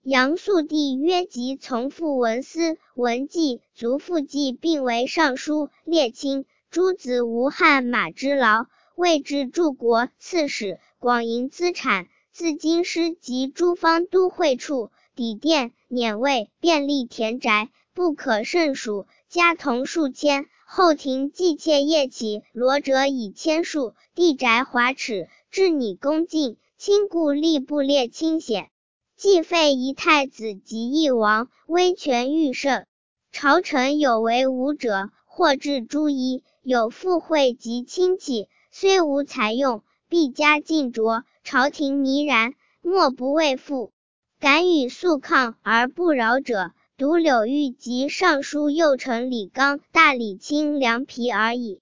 杨素帝曰：即从父文思、文纪、族父纪并为尚书、列卿，诸子无汗马之劳，位至柱国刺史，广营资产，自京师及诸方都会处，抵店、辇位，便利田宅，不可胜数，家童数千。后庭伎妾夜起，罗者以千数，地宅华侈，制拟恭敬，亲故吏部列清显。既废一太子及一王，威权愈盛。朝臣有为武者，或置诸夷，有富贵及亲戚，虽无才用，必加进擢。朝廷迷然，莫不畏父。敢与素抗而不扰者，独柳玉及尚书右丞李纲、大理卿梁皮而已。